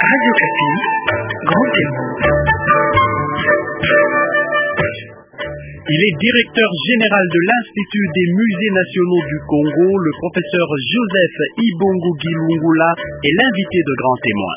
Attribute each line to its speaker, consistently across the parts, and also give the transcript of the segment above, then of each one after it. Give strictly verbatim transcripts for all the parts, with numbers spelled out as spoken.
Speaker 1: Radio Okapi, Grand Témoin.
Speaker 2: Il est directeur général de l'Institut des musées nationaux du Congo. Le professeur Joseph Ibongo Gilungula est l'invité de Grand Témoin.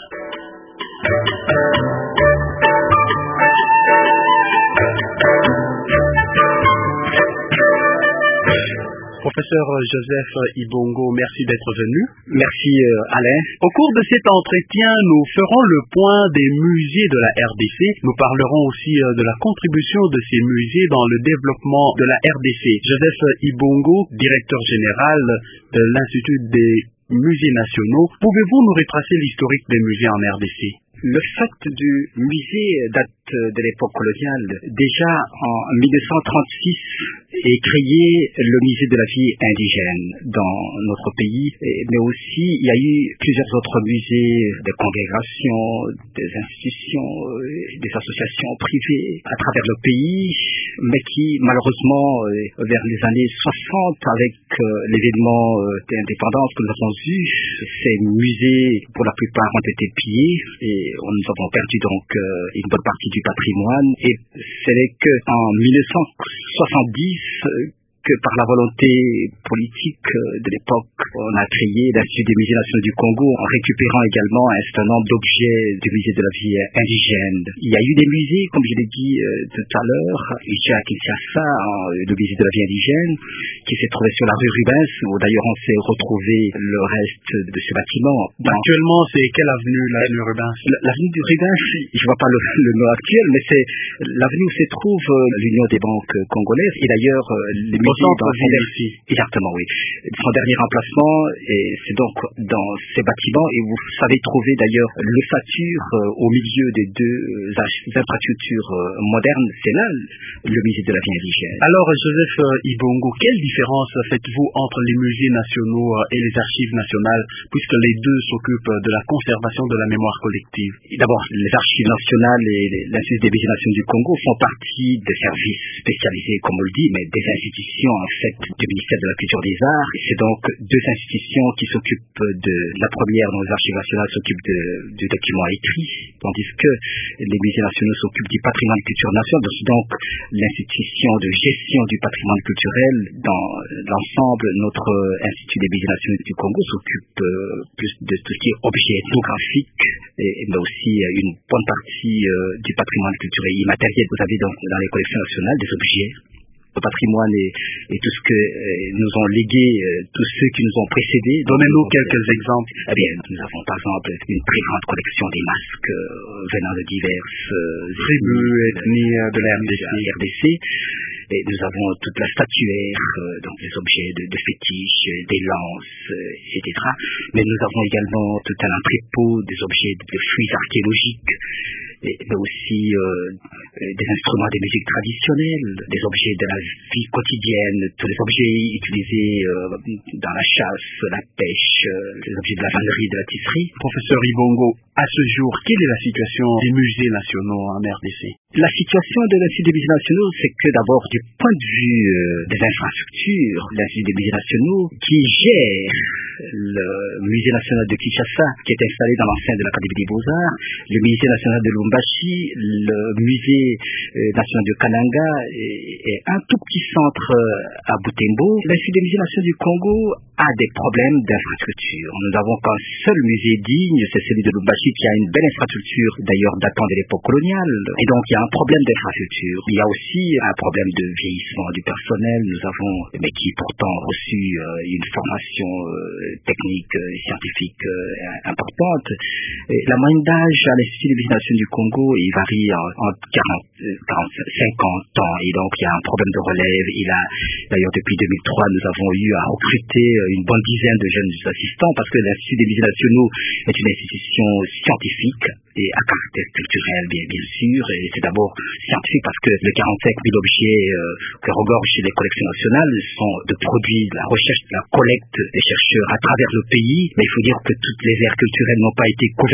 Speaker 2: Professeur Joseph Ibongo, merci d'être venu.
Speaker 3: Merci euh, Alain.
Speaker 2: Au cours de cet entretien, nous ferons le point des musées de la R D C. Nous parlerons aussi euh, de la contribution de ces musées dans le développement de la R D C. Joseph Ibongo, directeur général de l'Institut des musées nationaux, pouvez-vous nous retracer l'historique des musées en R D C?
Speaker 3: Le fait du musée date de l'époque coloniale. Déjà en mille neuf cent trente-six est créé le musée de la vie indigène dans notre pays, mais aussi il y a eu plusieurs autres musées, des congrégations, des institutions, des associations privées à travers le pays, mais qui malheureusement vers les années soixante, avec l'événement d'indépendance que nous avons eu, ces musées pour la plupart ont été pillés et nous avons perdu donc une bonne partie du patrimoine, et ce n'est qu'en mille neuf cent soixante-dix que par la volonté politique de l'époque, on a créé l'Institut des musées nationaux du Congo en récupérant également un certain nombre d'objets du musée de la vie indigène. Il y a eu des musées, comme je l'ai dit euh, tout à l'heure, ici à Kinshasa, le musée de la vie indigène, qui s'est trouvé sur la rue Rubens, où d'ailleurs on s'est retrouvé le reste de ce bâtiment.
Speaker 2: Dans... Actuellement, c'est quelle avenue, l'avenue Rubens?
Speaker 3: L'avenue du Rubens, je ne vois pas le, le nom actuel, mais c'est l'avenue où se trouve l'Union des banques congolaises, et d'ailleurs les musées dans son
Speaker 2: ici.
Speaker 3: Exactement, oui. Son dernier emplacement, et c'est donc dans ces bâtiments, et vous savez trouver d'ailleurs l'ossature euh, au milieu des deux euh, infrastructures euh, modernes, c'est là le musée de la vie indigène.
Speaker 2: Alors Joseph euh, Ibongo, quelle différence faites-vous entre les musées nationaux euh, et les archives nationales, puisque les deux s'occupent de la conservation de la mémoire collective?
Speaker 3: D'abord, les archives nationales et l'Institut des musées nationaux du Congo font partie des services spécialisés, comme on le dit, mais des institutions en fait du ministère de la Culture des Arts. C'est donc deux institutions qui s'occupent de la première, dans les archives nationales, s'occupe de, du document écrit, tandis que les musées nationaux s'occupent du patrimoine culturel national. Donc l'institution de gestion du patrimoine culturel dans l'ensemble, notre Institut des musées nationaux du Congo s'occupe euh, plus de tout ce qui est objet ethnographique, et, mais aussi une bonne partie euh, du patrimoine culturel immatériel. Vous avez dans, dans les collections nationales des objets, le patrimoine et, et tout ce que euh, nous ont légué euh, tous ceux qui nous ont précédés.
Speaker 2: Donnez-nous quelques exemples.
Speaker 3: Eh bien, nous avons par exemple une très grande collection des masques euh, venant de diverses euh,
Speaker 2: tribus, ethnies de la R D C.
Speaker 3: R D C. Et nous avons toute la statuaire, euh, donc des objets de, de fétiche, des lances, euh, et cetera. Mais nous avons également tout un entrepôt des objets de, de fouilles archéologiques, et, mais aussi euh, des instruments des musiques traditionnelles, des objets de la vie quotidienne, tous les objets utilisés euh, dans la chasse, la pêche, euh, les objets de la vannerie, de la tisserie.
Speaker 2: Professeur Ibongo, à ce jour, quelle est la situation des musées nationaux en R D C?
Speaker 3: La situation de l'Institut des musées nationaux, c'est que d'abord, du point de vue euh, des infrastructures, l'Institut des musées nationaux, qui gère le musée national de Kinshasa, qui est installé dans l'enceinte de l'Académie des Beaux-Arts, le musée national de Lubumbashi, le musée euh, national de Kananga, et, et un tout petit centre euh, à Butembo. L'Institut des musées nationaux du Congo a des problèmes d'infrastructure. Nous n'avons qu'un seul musée digne, c'est celui de Lubumbashi, qui a une belle infrastructure, d'ailleurs datant de l'époque coloniale. Et donc, il y a un problème d'infrastructure. Il y a aussi un problème de vieillissement du personnel. Nous avons, mais qui pourtant reçu euh, une formation euh, technique, euh, scientifique euh, importante. Et la moyenne d'âge à l'Institut des musées nationaux du Congo, il varie entre quarante, quarante, cinquante ans. Et donc, il y a un problème de relève. Il a, d'ailleurs, depuis deux mille trois, nous avons eu à recruter une bonne dizaine de jeunes assistants, parce que l'Institut des musées nationaux est une institution scientifique et à caractère culturel, bien, bien sûr, et c'est d'abord scientifique parce que les quarante-cinq mille objets euh, que regorgent les collections nationales sont de produits de la recherche, de la collecte des chercheurs à travers le pays, mais il faut dire que toutes les aires culturelles n'ont pas été couvertes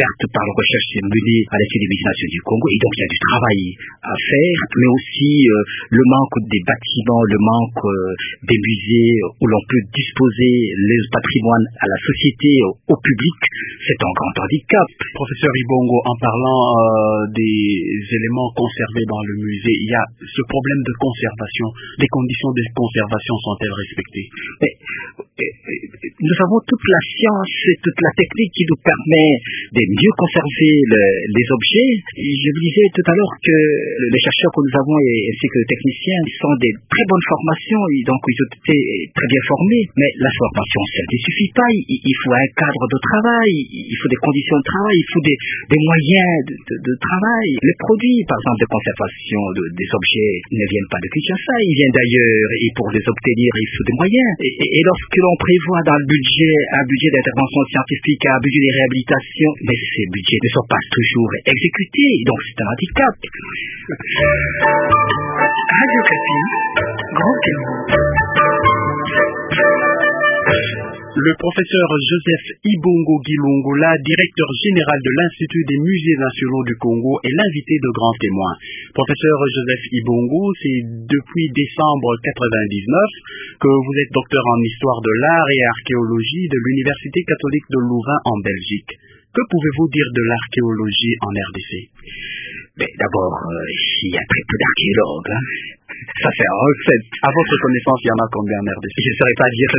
Speaker 3: certes par la recherche menée à l'Institut des musées nationaux du Congo, et donc il y a du travail à faire, mais aussi euh, le manque des bâtiments, le manque euh, des musées où l'on peut disposer les patrimoines à la société, au, au public, c'est un grand handicap.
Speaker 2: Professeur Ibongo, en parlant euh, des éléments conservés dans le musée, il y a ce problème de conservation. Les conditions de conservation sont-elles respectées?
Speaker 3: Mais, nous avons toute la science et toute la technique qui nous permet de mieux conserver le, les objets. Je vous disais tout à l'heure que les chercheurs que nous avons ainsi que les techniciens sont des très bonnes formations, et donc ils ont été très bien formés, mais la formation seule ne suffit pas. Il, il faut un cadre de travail, il faut des conditions de travail, il faut des, des moyens de, de, de travail. Les produits, par exemple, de conservation de, des objets ne viennent pas de Kinshasa, ils viennent d'ailleurs, et pour les obtenir, il faut des moyens. Et, et, et lorsque l'on prévoit dans le budget un budget d'intervention scientifique, un budget de réhabilitation, mais ces budgets ne sont pas toujours exécutés, donc c'est un handicap.
Speaker 1: Radio Okapi, Grand Témoin.
Speaker 2: Le professeur Joseph Ibongo Gilongola, directeur général de l'Institut des musées nationaux du Congo, est l'invité de Grand Témoin. Professeur Joseph Ibongo, c'est depuis décembre quatre-vingt-dix-neuf que vous êtes docteur en histoire de l'art et archéologie de l'Université catholique de Louvain en Belgique. Que pouvez-vous dire de l'archéologie en R D C?
Speaker 3: Mais d'abord, euh, il y a très peu d'archéologues. Hein. Ça fait un fait.
Speaker 2: À votre connaissance, il y en a combien en R D C?
Speaker 3: Je ne saurais pas dire.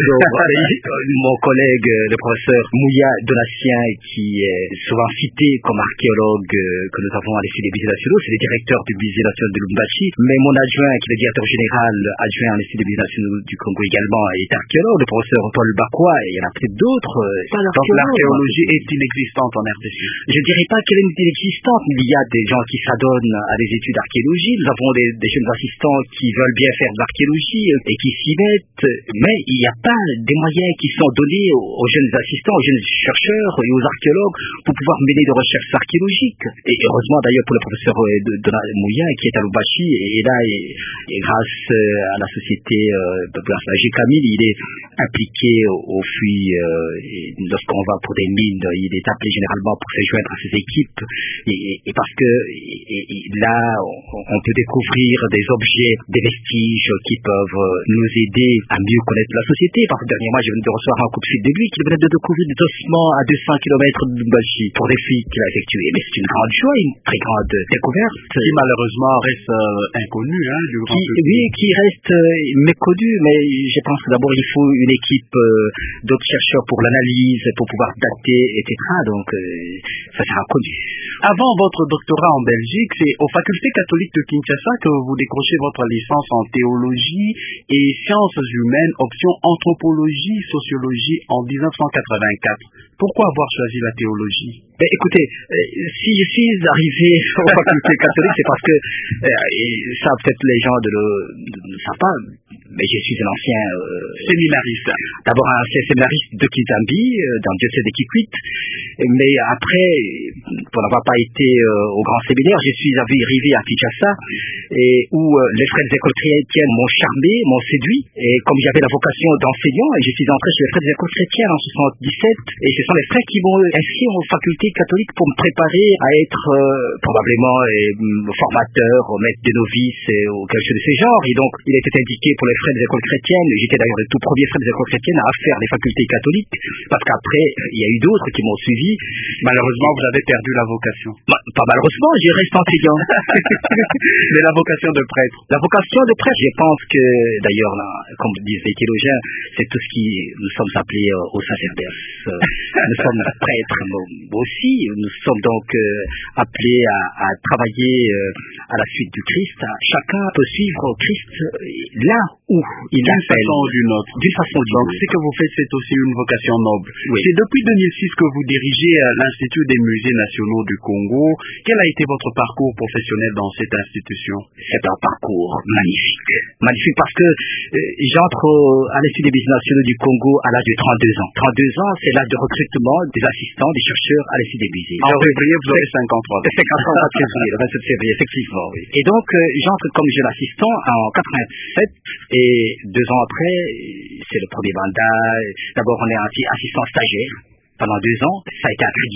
Speaker 3: Mon collègue, le professeur Mouya Donatien, qui est souvent cité comme archéologue que nous avons à l'Institut des musées nationaux, c'est le directeur du musée national de Lubumbashi. Mais mon adjoint, qui est le directeur général adjoint à l'Institut des musées nationaux du Congo également, est archéologue. Le professeur Paul Bakwa, et il y en a peut-être d'autres.
Speaker 2: Donc l'archéologie est inexistante en R D C?
Speaker 3: Je ne dirais pas qu'elle est inexistante, mais il y a des gens qui s'adonnent à des études d'archéologie. Nous avons des, des jeunes assistants qui veulent bien faire de l'archéologie et qui s'y mettent, mais il n'y a pas des moyens qui sont donnés aux jeunes assistants, aux jeunes chercheurs et aux archéologues pour pouvoir mener des recherches archéologiques. Et heureusement d'ailleurs pour le professeur de, de la Mouya qui est à Lubumbashi, et, et là, et, et grâce à la société, euh, grâce à la G C A M I L, il est impliqué au, au F U I, euh, lorsqu'on va pour des mines, il est appelé généralement pour se joindre à ses équipes, et, et, et parce que et, et là, on, on peut découvrir des objets, des vestiges qui peuvent nous aider à mieux connaître la société. Parce que dernièrement, je viens de recevoir un coup de fil de lui qui venait de découvrir des ossements à deux cents kilomètres de Lubumbashi pour des filles qu'il a effectuées. Mais c'est une grande joie, une très grande découverte.
Speaker 2: Qui malheureusement reste euh, inconnue, hein, du grand public.
Speaker 3: Oui, qui reste euh, méconnu, mais je pense que d'abord il faut une équipe euh, d'autres chercheurs pour l'analyse, pour pouvoir dater, et cetera. Donc, euh, ça sera connu.
Speaker 2: Avant votre doctorat en Belgique, c'est aux facultés catholiques de Kinshasa que vous décrochez votre licence en théologie et sciences humaines, option anthropologie, sociologie en mille neuf cent quatre-vingt-quatre. Pourquoi avoir choisi la théologie?
Speaker 3: Ben, écoutez, euh, si je suis arrivé aux facultés catholiques, c'est parce que, euh, et ça peut-être les gens ne le, le savent pas, mais je suis un ancien euh,
Speaker 2: séminariste.
Speaker 3: D'abord un ancien séminariste de Kizambi, euh, dans le diocèse de Kikwit, mais après, pour n'avoir pas été euh, au grand séminaire, je suis arrivé à Kinshasa, et où euh, les frères des écoles chrétiennes m'ont charmé, m'ont séduit, et comme j'avais la vocation d'enseignant, je suis entré chez les frères des écoles chrétiennes en soixante-dix-sept, et ce sont les frères qui m'ont inscrit aux facultés catholiques pour me préparer à être euh, probablement euh, formateur, maître de novices et ou quelque chose de ce genre. Et donc, il était indiqué pour les frères des écoles chrétiennes, j'étais d'ailleurs le tout premier frère des écoles chrétiennes à faire les facultés catholiques, parce qu'après, il y a eu d'autres qui m'ont suivi.
Speaker 2: Malheureusement, vous avez perdu la vocation.
Speaker 3: Bah, pas malheureusement, j'y reste enseignant.
Speaker 2: Mais la vocation de prêtre.
Speaker 3: La vocation de prêtre, je pense que, d'ailleurs, là, comme disent les théologiens, c'est tout ce qui nous sommes appelés euh, au sacerdoce. Euh, nous sommes prêtres aussi, nous sommes donc euh, appelés à, à travailler euh, à la suite du Christ. Chacun peut suivre Christ euh, là où il
Speaker 2: d'une
Speaker 3: appelle.
Speaker 2: façon ou d'une autre.
Speaker 3: D'une façon ou d'une
Speaker 2: Donc,
Speaker 3: autre.
Speaker 2: ce que vous faites, c'est aussi une vocation noble.
Speaker 3: Oui.
Speaker 2: C'est depuis deux mille six que vous dirigez euh, l'Institut des musées nationaux du Congo. Quel a été votre parcours professionnel dans cette institution?
Speaker 3: C'est un parcours magnifique. Magnifique parce que euh, j'entre au- à l'Institut des musées nationaux du Congo à l'âge de trente-deux ans. trente-deux ans, c'est l'âge de recrutement des assistants, des chercheurs à l'Institut des musées.
Speaker 2: En février, vous avez cinquante-trois ans.
Speaker 3: cinquante ans, février, le vingt-sept février, effectivement, oui. Et donc, euh, j'entre comme jeune assistant en quatre-vingt-sept, et deux ans après, c'est le premier mandat. D'abord, on est assi- assistant stagiaire pendant deux ans, ça a été accrédité.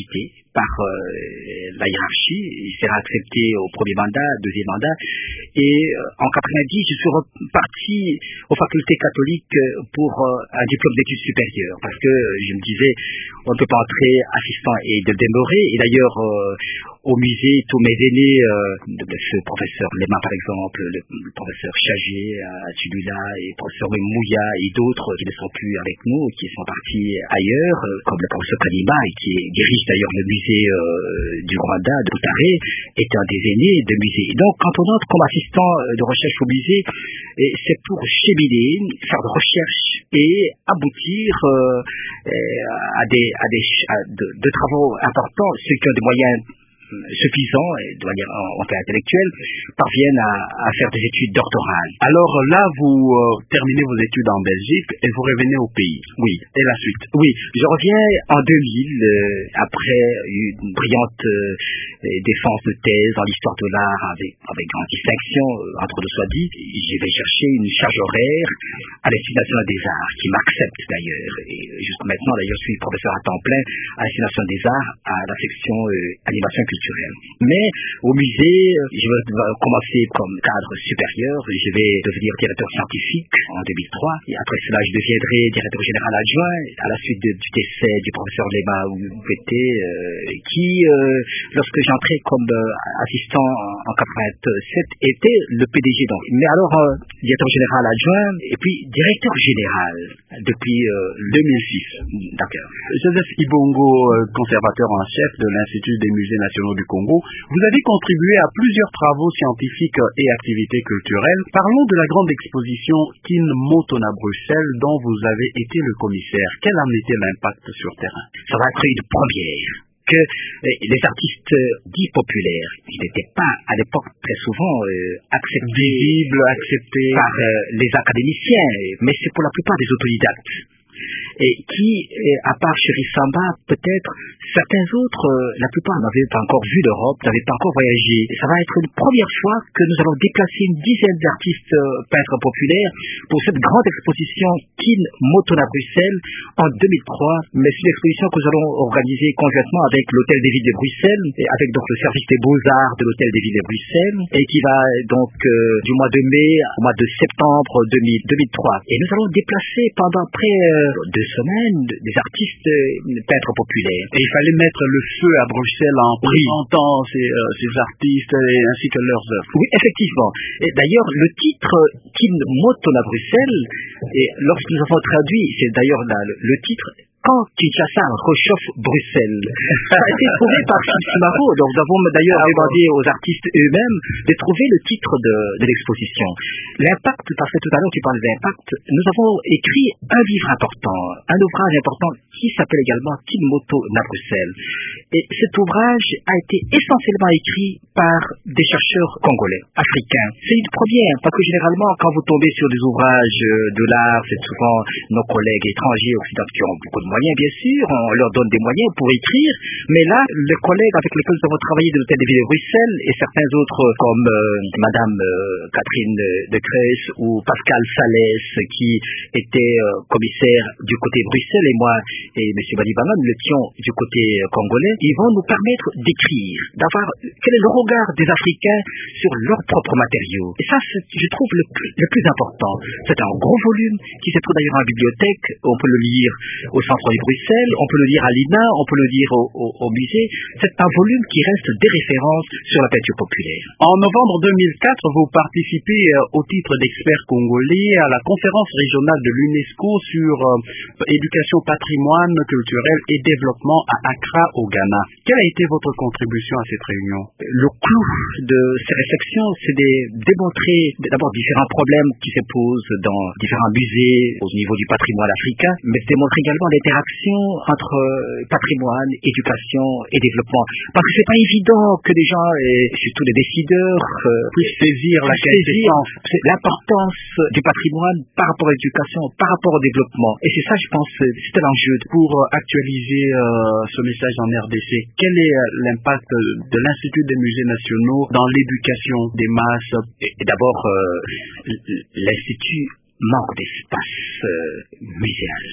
Speaker 3: par euh, la hiérarchie. Il sera accepté au premier mandat, deuxième mandat. Et euh, en quatre-vingt-dix, je suis reparti aux facultés catholiques pour euh, un diplôme d'études supérieures. Parce que je me disais, on ne peut pas entrer assistant et de demeurer. Et d'ailleurs, euh, au musée, tous mes aînés, euh, de ce professeur Lema par exemple, le, le professeur Chagé à Tulula et le professeur Mouya et d'autres qui ne sont plus avec nous, qui sont partis ailleurs, euh, comme le professeur Kalima, qui dirige d'ailleurs le musée euh, du Rwanda, de Butare, est un des aînés de musée. Et donc, quand on entre comme assistant de recherche au musée, c'est pour cheminer, faire de recherche et aboutir euh, à des, à des à de, de travaux importants, ceux qui ont des moyens suffisants et de manière en, en fait intellectuelle parviennent à, à faire des études doctorales.
Speaker 2: Alors là, vous euh, terminez vos études en Belgique et vous revenez au pays.
Speaker 3: Oui.
Speaker 2: Et la suite?
Speaker 3: Oui, je reviens en deux mille euh, après une brillante euh, défense de thèse dans l'histoire de l'art avec, avec grande distinction, euh, entre deux soit dit. Je vais chercher une charge horaire à l'Institut national des arts qui m'accepte d'ailleurs. Et jusqu'à maintenant d'ailleurs, je suis professeur à temps plein à l'Institut national des arts à la section euh, animation culturelle. Mais au musée, je vais commencer comme cadre supérieur, je vais devenir directeur scientifique en deux mille trois, et après cela je deviendrai directeur général adjoint à la suite de, du décès du professeur Lema Oubete, euh, qui, euh, lorsque j'entrais comme euh, assistant en, en quatre-vingt-sept, était le P D G donc. Mais alors, euh, directeur général adjoint, et puis directeur général depuis euh, deux mille six. D'accord.
Speaker 2: Joseph Ibongo, conservateur en chef de l'Institut des musées nationaux du Congo, vous avez contribué à plusieurs travaux scientifiques et activités culturelles. Parlons de la grande exposition Kin Motona Bruxelles dont vous avez été le commissaire. Quel en était l'impact sur terrain?
Speaker 3: Ça va être une première. Que les artistes dits populaires, qui n'étaient pas à l'époque très souvent euh, acceptés,
Speaker 2: visibles, acceptés
Speaker 3: par euh, les académiciens, mais c'est pour la plupart des autodidactes. Et qui, à part Chéri Samba, peut-être certains autres, euh, la plupart n'avaient pas encore vu l'Europe, n'avaient pas encore voyagé. Ça va être une première fois que nous allons déplacer une dizaine d'artistes euh, peintres populaires pour cette grande exposition Kin Motona Bruxelles en deux mille trois. Mais c'est une exposition que nous allons organiser conjointement avec l'Hôtel des Villes de Bruxelles, et avec donc le service des Beaux-Arts de l'Hôtel des Villes de Bruxelles, et qui va donc euh, du mois de mai au mois de septembre deux mille, deux mille trois. Et nous allons déplacer pendant près euh, deux semaines des artistes euh, peintres populaires.
Speaker 2: Et il fallait mettre le feu à Bruxelles en présentant oui. ces, euh, ces artistes et, ainsi que leurs œuvres.
Speaker 3: Oui, effectivement. Et d'ailleurs, le titre Kin Motona Bruxelles, et lorsque nous avons traduit, c'est d'ailleurs là, le, le titre Quand Kinshasa rechauffe Bruxelles. Ça a été trouvé par Simaro. Donc nous avons d'ailleurs demandé aux artistes eux-mêmes de trouver le titre de, de l'exposition. L'impact, parce que tout à l'heure tu parlais d'impact, nous avons écrit un livre important, un ouvrage important qui s'appelle également Kin Motona Bruxelles. Et cet ouvrage a été essentiellement écrit par des chercheurs congolais, africains. C'est une première, parce que généralement, quand vous tombez sur des ouvrages de l'art, c'est souvent nos collègues étrangers, occidentaux, qui ont beaucoup de moyens, bien sûr, on leur donne des moyens pour écrire, mais là, les collègues avec lesquels nous avons travaillé de l'Hôtel des Villes de Bruxelles, et certains autres, comme euh, Madame euh, Catherine de Creuss ou Pascal Salès, qui était euh, commissaire du côté Bruxelles, et moi et M. Balibaman, nous étions du côté congolais, ils vont nous permettre d'écrire, d'avoir quel est le regard des Africains sur leurs propres matériaux. Et ça, je trouve le plus, le plus important. C'est un gros volume qui se trouve d'ailleurs en bibliothèque. On peut le lire au centre de Bruxelles, on peut le lire à l'I N A, on peut le lire au, au, au musée. C'est un volume qui reste des références sur la peinture populaire.
Speaker 2: En novembre deux mille quatre, vous participez euh, au titre d'expert congolais à la conférence régionale de l'UNESCO sur euh, éducation, patrimoine culturel et développement à Accra, au Ghana. Quelle a été votre contribution à cette réunion?
Speaker 3: Le clou de ces réflexions, c'est de démontrer d'abord différents problèmes qui se posent dans différents musées au niveau du patrimoine africain, mais de démontrer également l'interaction entre patrimoine, éducation et développement. Parce que c'est pas évident que les gens, et surtout les décideurs, euh,
Speaker 2: puissent saisir la quintessence,
Speaker 3: l'importance du patrimoine par rapport à l'éducation, par rapport au développement. Et c'est ça, je pense, c'était l'enjeu.
Speaker 2: Pour actualiser euh, ce message en R D C, quel est euh, l'impact de l'Institut des musées nationaux dans l'éducation des masses?
Speaker 3: Et, et d'abord, euh, l'Institut manque d'espace euh, muséal.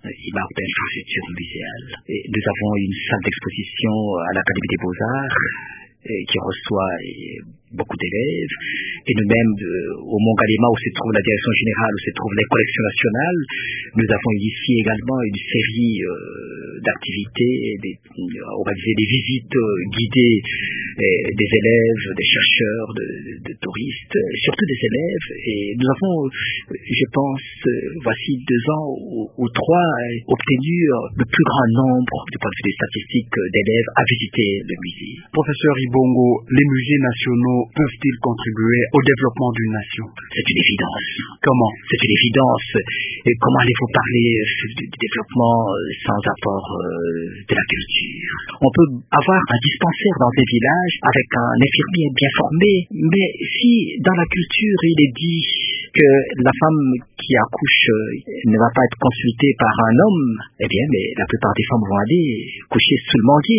Speaker 3: il manque d'infrastructures muséales. Et nous avons une salle d'exposition à l'Académie des Beaux-Arts qui reçoit beaucoup d'élèves, et nous-mêmes euh, au Mont Galema où se trouve la direction générale, où se trouvent les collections nationales, nous avons ici également une série euh, d'activités, des, on va dire des visites euh, guidées euh, des élèves, des chercheurs, de, de, de touristes, surtout des élèves, et nous avons, je pense, euh, voici deux ans ou, ou trois, euh, obtenu euh, le plus grand nombre, du point de vue des statistiques, euh, d'élèves à visiter le musée.
Speaker 2: Professeur Ibongo, les musées nationaux peuvent-ils contribuer au développement d'une nation?
Speaker 3: C'est une évidence.
Speaker 2: Comment?
Speaker 3: C'est une évidence. Et comment allez-vous parler du développement sans apport euh, de la culture? On peut avoir un dispensaire dans un village avec un infirmier bien formé, mais si dans la culture il est dit que la femme qui accouche ne va pas être consultée par un homme, eh bien, mais la plupart des femmes vont aller coucher sous le manguier.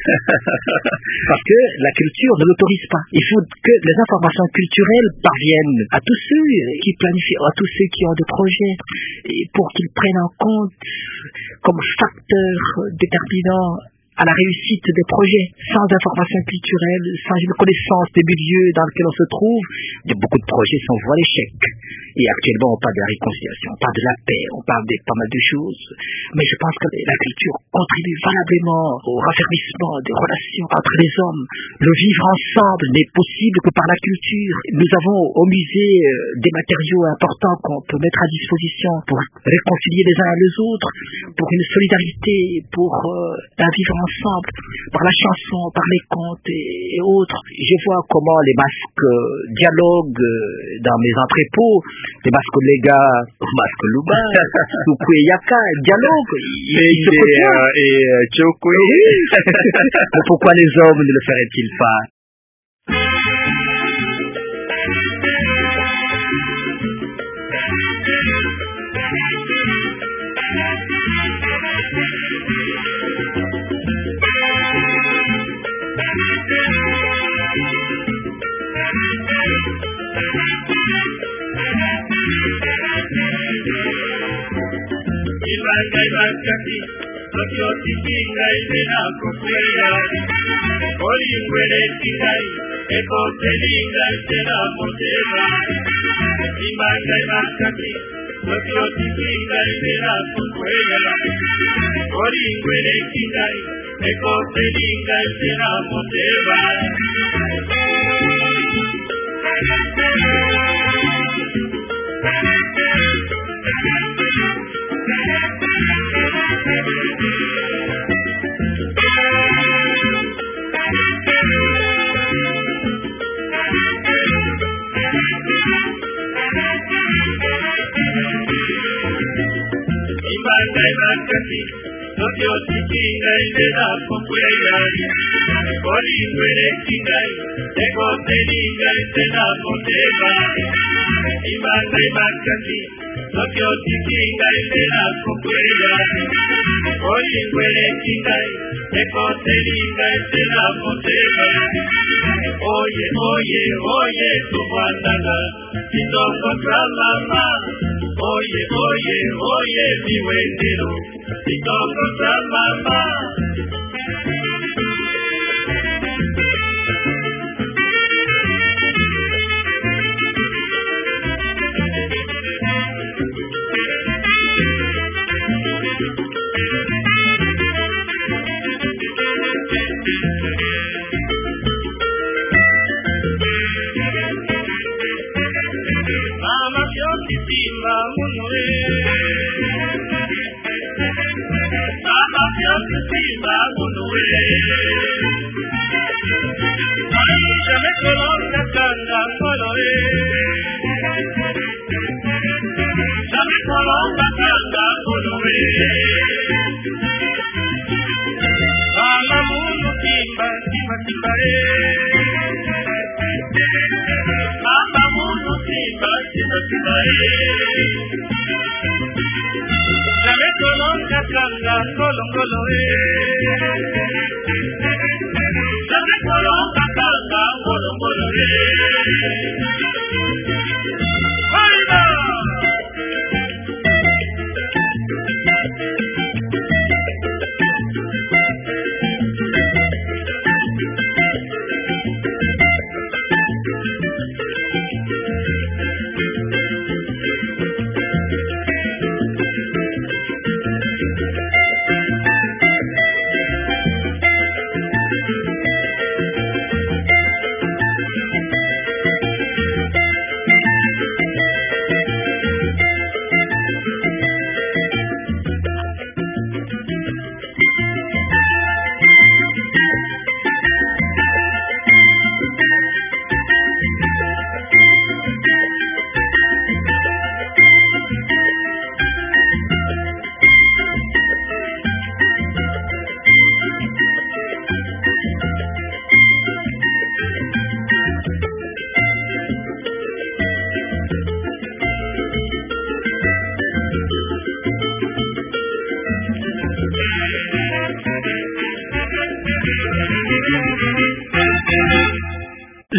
Speaker 3: Parce que la culture ne l'autorise pas. Il faut que les informations culturelles parviennent à tous ceux qui planifient, à tous ceux qui ont des projets, et pour qu'ils prennent en compte comme facteur déterminant à la réussite des projets. Sans information culturelle, sans une connaissance des milieux dans lesquels on se trouve, beaucoup de projets sont voués à l'échec. Et actuellement, on parle de la réconciliation, on parle de la paix, on parle de pas mal de choses. Mais je pense que la culture contribue valablement au raffermissement des relations entre les hommes. Le vivre ensemble n'est possible que par la culture. Nous avons au musée des matériaux importants qu'on peut mettre à disposition pour réconcilier les uns les autres, pour une solidarité, pour euh, un vivre ensemble, par la chanson, par les contes et, et autres. Je vois comment les masques euh, dialoguent euh, dans mes entrepôts. Les masques Lega, masques Luba, Ukwe Yaka, dialogue.
Speaker 2: Et, et Chokwe.
Speaker 3: Pourquoi les hommes ne le feraient-ils pas?
Speaker 4: Ibangai bakati, Tokyo tikingai dena kukwea. Kori ngwere tingai, eko telingai dena motema. Ibangai bakati, Tokyo tikingai dena kukwea. Kori ngwere tingai, eko telingai dena motema. Ibangai bakati, Tokyo tikingai dena kukwea. Kori ngwere tingai, eko telingai dena motema. Ibangai bakati, Tokyo tikingai dena kukwea. Kori ngwere tingai, eko telingai dena motema. Oye, oye, oye, tu bandana, kitoko salama. Oye, oye, oye, mi wendero, kitoko salama.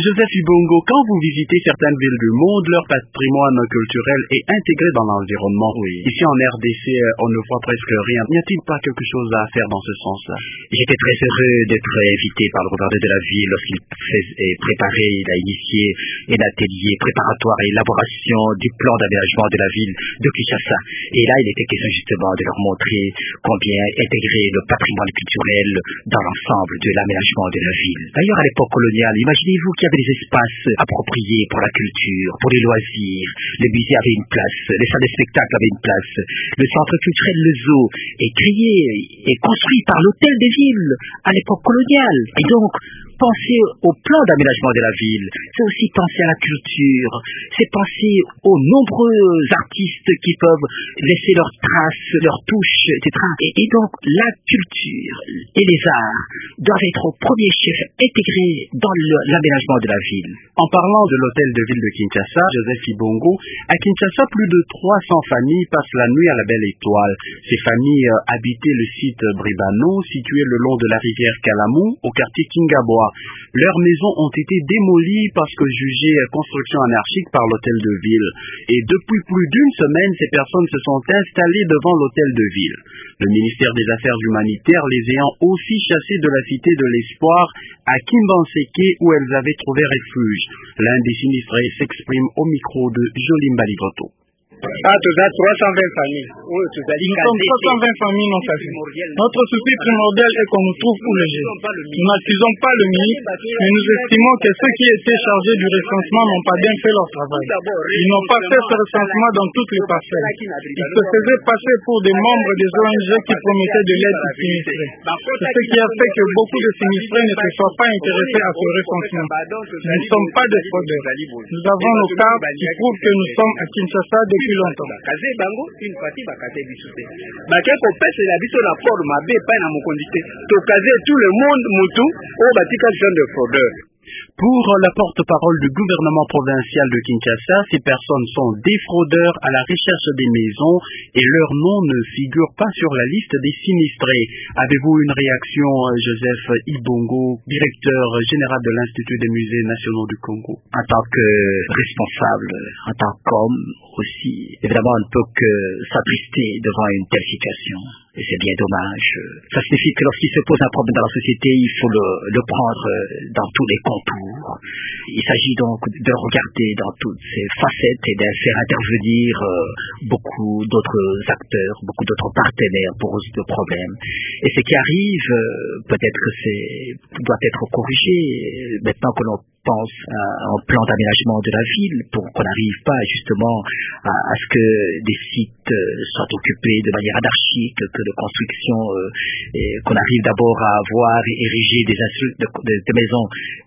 Speaker 2: Joseph Ibongo, quand vous visitez certaines villes du monde, leur patrimoine culturel est intégré dans l'environnement.
Speaker 3: Oui.
Speaker 2: Ici en R D C, on ne voit presque rien. N'y a-t-il pas quelque chose à faire dans ce sens-là?
Speaker 3: J'étais très heureux d'être invité par le gouverneur de la ville lorsqu'il préparait, il a initié un atelier préparatoire et élaboration du plan d'aménagement de la ville de Kinshasa. Et là, il était question justement de leur montrer combien intégrer le patrimoine culturel dans l'ensemble de l'aménagement de la ville. D'ailleurs, à l'époque coloniale, imaginez-vous qu'il y avait des espaces appropriés pour la culture, pour les loisirs. Le musée avait une place, les salles de spectacle avaient une place. Le centre culturel Le Zoo est créé et construit par l'hôtel des villes à l'époque coloniale. Et donc, penser au plan d'aménagement de la ville, c'est aussi penser à la culture, c'est penser aux nombreux artistes qui peuvent laisser leurs traces, leurs touches, et cetera. Et, et donc, la culture et les arts doivent être au premier chef intégrés dans l'aménagement de la ville.
Speaker 2: En parlant de l'hôtel de ville de Kinshasa, Joseph Ibongo, à Kinshasa, plus de trois cents familles passent la nuit à la Belle Étoile. Ces familles euh, habitaient le site Bribano, situé le long de la rivière Kalamou, au quartier Kingaboa. Leurs maisons ont été démolies parce que jugées construction anarchique par l'hôtel de ville. Et depuis plus d'une semaine, ces personnes se sont installées devant l'hôtel de ville. Le ministère des Affaires humanitaires les ayant aussi chassées de la cité de l'Espoir à Kimbanseke où elles avaient trouvé refuge. L'un des sinistrés s'exprime au micro de Jolim Baligoto.
Speaker 5: Ah, tu as trois cent vingt familles. Oui, tu as dit nous sommes trois cent vingt familles non classées. Notre souci primordial est qu'on nous trouve où loger. Nous n'accusons pas le ministre, mais nous estimons que ceux qui étaient chargés du recensement n'ont pas bien fait leur travail. Ils n'ont pas fait ce recensement dans toutes les parcelles. Ils se faisaient passer pour des membres des O N G qui promettaient de l'aide aux sinistrés. C'est ce qui a fait que beaucoup de sinistrés ne se soient pas intéressés à ce recensement. Nous ne sommes pas des fraudeurs. Nous avons nos cartes qui prouvent que nous sommes à Kinshasa depuis longtemps. Bakaze bango une partie bakaze bisute. Bake ko pese la biso la forme mabe pa na mokondité. To kaze tout le monde mutu o batika jeune de fraudeur.
Speaker 2: Pour la porte-parole du gouvernement provincial de Kinshasa, ces personnes sont des fraudeurs à la recherche des maisons et leur nom ne figure pas sur la liste des sinistrés. Avez-vous une réaction, Joseph Ibongo, directeur général de l'Institut des musées nationaux du Congo?
Speaker 3: En tant que responsable, en tant qu'homme aussi, évidemment, on ne peut que s'attrister devant une telle situation. Et c'est bien dommage. Ça signifie que lorsqu'il se pose un problème dans la société, il faut le, le prendre dans tous les contours. Il s'agit donc de regarder dans toutes ses facettes et de faire intervenir euh, beaucoup d'autres acteurs, beaucoup d'autres partenaires pour résoudre le problème. Et ce qui arrive, euh, peut-être que c'est doit être corrigé maintenant que l'on pense à un plan d'aménagement de la ville pour qu'on n'arrive pas justement à, à ce que des sites euh, soient occupés de manière anarchique, que de construction, euh, et qu'on arrive d'abord à avoir érigé des, de, de, de maisons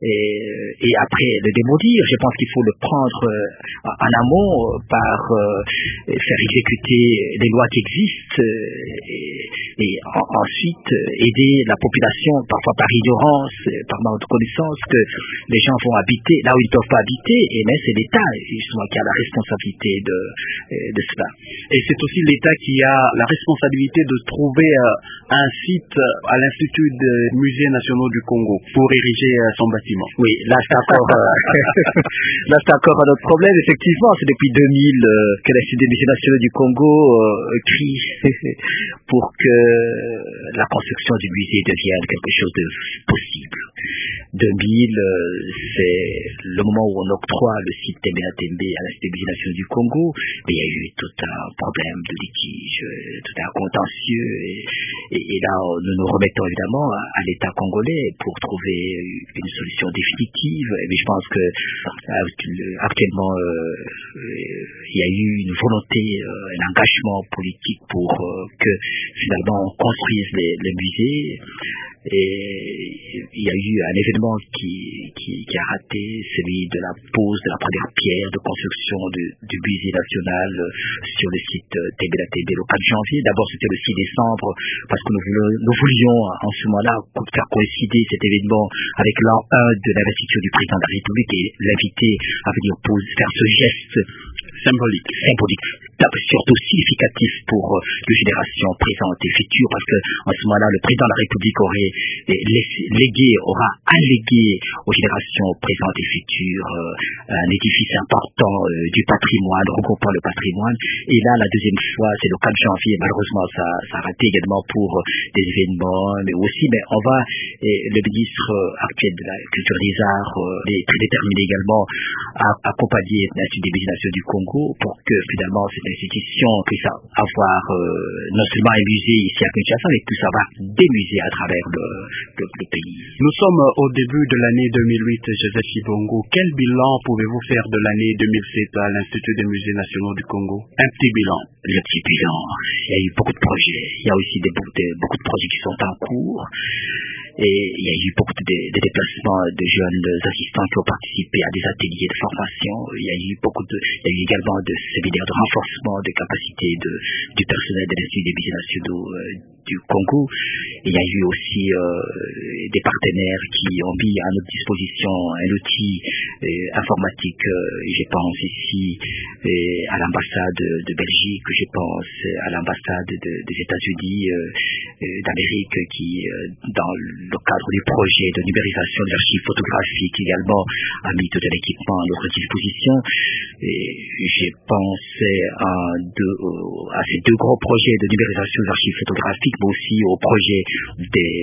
Speaker 3: et, et après le démolir. Je pense qu'il faut le prendre euh, en amont euh, par euh, faire exécuter les lois qui existent euh, et, et en, ensuite euh, aider la population, parfois par ignorance, par manque de connaissance, que les gens vont habiter là où ils ne peuvent pas habiter, et mais c'est l'État justement qui a la responsabilité de, de cela.
Speaker 2: Et c'est aussi l'État qui a la responsabilité de trouver euh, un site à l'Institut des musées nationaux du Congo pour ériger euh, son bâtiment.
Speaker 3: Oui, là c'est encore, euh, là c'est encore un autre problème. Effectivement, c'est depuis deux mille euh, que l'Institut des musées nationaux du Congo euh, crie pour que la construction du musée devienne quelque chose de possible. deux mille, euh, c'est le moment où on octroie le site Tembe-Tembe à l'Institut des musées nationaux du Congo, mais il y a eu tout un problème de litige, tout un contentieux, et, et, et là nous nous remettons évidemment à, à l'État congolais pour trouver une solution définitive. Mais je pense que actuellement euh, il y a eu une volonté, euh, un engagement politique pour euh, que finalement on construise les, les musées. Et il y a eu un événement qui, qui, qui a raté, celui de la pose de la première pierre de construction de, du musée national sur le site Tembe-Tembe le quatre janvier. D'abord c'était le six décembre parce que nous voulions, nous voulions en ce moment-là faire coïncider cet événement avec l'an un de l'investiture du président de la République et l'inviter à venir poser, faire ce geste
Speaker 2: symbolique.
Speaker 3: symbolique. surtout significatif pour euh, les générations présentes et futures, parce que en ce moment-là, le président de la République aurait laissé, légué, aura allégué aux générations présentes et futures euh, un édifice important euh, du patrimoine, regroupant le patrimoine. Et là, la deuxième fois, c'est le quatre janvier. Malheureusement, ça, ça a raté également pour euh, des événements, mais aussi, mais on va, et le ministre euh, actuel de la Culture des Arts euh, est très déterminé également à accompagner l'Institut des Musées nationaux du Congo pour que finalement cette institution puisse avoir euh, non seulement un musée ici à Kinshasa, mais puisse avoir des musées à travers le, le, le pays.
Speaker 2: Nous sommes au début de l'année deux mille huit, Joseph Ibongo. Quel bilan pouvez-vous faire de l'année deux mille sept à l'Institut des Musées nationaux du Congo? Un petit bilan.
Speaker 3: Le petit bilan. Il y a eu beaucoup de projets. Il y a aussi des, beaucoup, de, beaucoup de projets qui sont en cours. Et il y a eu beaucoup de, de déplacements de jeunes assistants qui ont participé à des ateliers de formation. Il y a eu beaucoup de, il y a eu également de séminaires de renforcement des capacités de, du personnel de l'Institut des Musées nationaux euh, du Congo. Il y a eu aussi euh, des partenaires qui ont mis à notre disposition un outil euh, informatique. Euh, je pense ici euh, à l'ambassade de Belgique, je pense à l'ambassade de, des États-Unis euh, euh, d'Amérique qui, euh, dans le cadre du projet de numérisation de l'archive photographique également, a mis tout un équipement à notre disposition. Et je pensais à, deux, à ces deux gros projets de numérisation de l'archive photographique, mais aussi au projet des,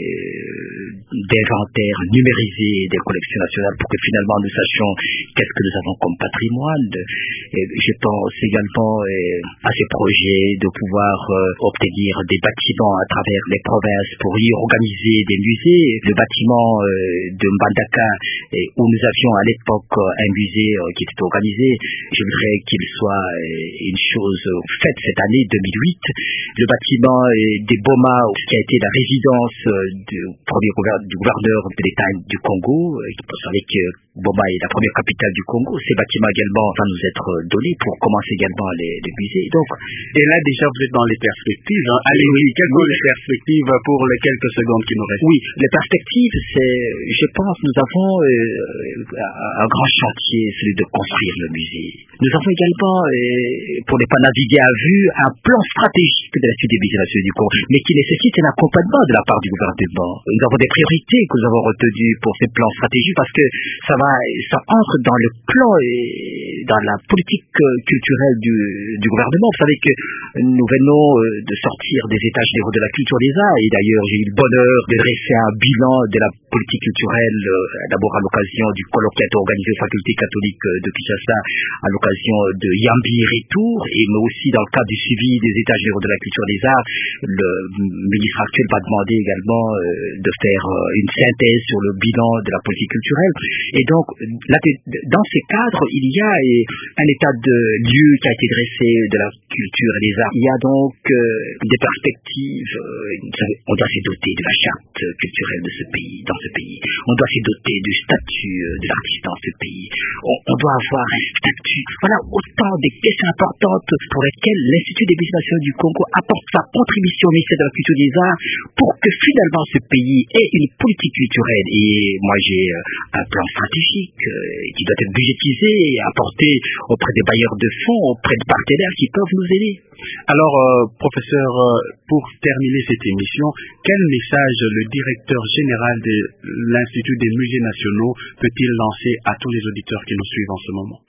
Speaker 3: d'inventaire numérisé des collections nationales pour que finalement nous sachions qu'est-ce que nous avons comme patrimoine. Et je pense également à ces projets de pouvoir euh, obtenir des bâtiments à travers les provinces pour y organiser des musées. Le bâtiment euh, de Mbandaka, et où nous avions à l'époque un musée euh, qui était organisé, je voudrais qu'il soit euh, une chose faite cette année deux mille huit. Le bâtiment euh, des Boma, qui a été la résidence euh, du premier gouverneur, du gouverneur de l'État du Congo. Euh, vous savez que Boma est la première capitale du Congo. Ces bâtiments également vont nous être donnés pour commencer également les, les musées. Donc,
Speaker 2: et là déjà vous êtes dans les perspectives. Hein. Allez, oui, quelles sont les perspectives pour les quelques secondes qui nous restent?
Speaker 3: Oui, les perspectives, c'est, je pense, nous avons euh, un grand chantier, celui de construire le musée. Nous avons également, euh, pour ne pas naviguer à vue, un plan stratégique de l'Institut des Musées nationaux du Congo, mais qui nécessite un accompagnement de la part du gouvernement. Nous avons des priorités que nous avons retenues pour ces plans stratégiques parce que ça va, ça entre dans le plan et dans la politique culturelle du, du gouvernement. Vous savez que nous venons de sortir des états généraux de la culture des arts et d'ailleurs j'ai eu le bonheur de dresser un bilan de la politique culturelle d'abord à l'occasion du colloque qui a été organisé aux facultés catholiques de Kinshasa à l'occasion de Yambi Retour et mais aussi dans le cadre du suivi des états généraux de la culture des arts. Le ministre actuel va demander également de faire une synthèse sur le bilan de la politique culturelle et donc là, dans ces cadres il y a un état de lieu qui a été dressé de la culture et des arts. Il y a donc euh, des perspectives, euh, on doit se doter de la charte culturelle de ce pays, dans ce pays. On doit se doter du statut de l'artiste dans ce pays. On, on doit avoir un statut. Voilà autant des questions importantes pour lesquelles l'Institut des Musées nationaux du Congo apporte sa contribution au ministère de la Culture et des Arts pour que finalement ce pays ait une politique culturelle. Et moi j'ai un plan stratégique euh, qui doit être budgétisé et apporté auprès des bailleurs de fonds, auprès de partenaires qui peuvent nous aider.
Speaker 2: Alors, euh, professeur, euh, pour terminer cette émission, quel message le directeur général de l'Institut des Musées nationaux peut-il lancer à tous les auditeurs qui nous suivent en ce moment?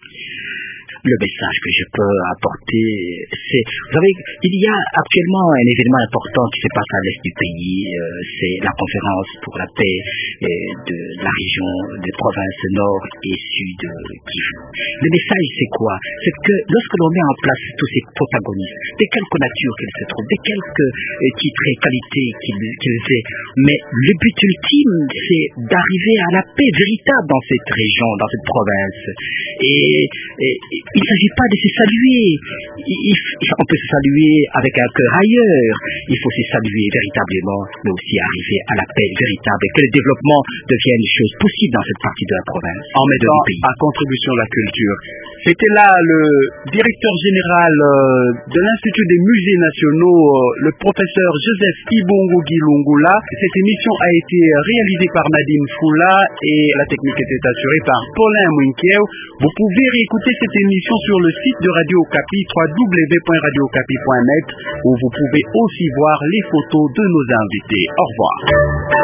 Speaker 3: Le message que je peux apporter, c'est, vous savez, il y a actuellement un événement important qui se passe à l'est du pays, euh, c'est la conférence pour la paix euh, de la région des provinces nord et sud Kivu. Le message, c'est quoi? C'est que lorsque l'on met en place tous ces protagonistes, de quelque nature qu'ils se trouvent, de quelque euh, titre et qualité qu'ils qu'ils aient, mais le but ultime, c'est d'arriver à la paix véritable dans cette région, dans cette province. Et, et il ne s'agit pas de se saluer. Il, il, on peut se saluer avec un cœur ailleurs. Il faut se saluer véritablement, mais aussi arriver à la paix véritable et que le développement devienne une chose possible dans cette partie de la province.
Speaker 2: En mettant à contribution la culture. C'était là le directeur général de l'Institut des musées nationaux, le professeur Joseph Ibongo Gilungula. Cette émission a été réalisée par Nadine Foula et la technique était assurée par Paulin Mouinkieu. Vous pouvez réécouter cette émission sur le site de Radio Okapi, w w w point radio okapi point net, où vous pouvez aussi voir les photos de nos invités. Au revoir.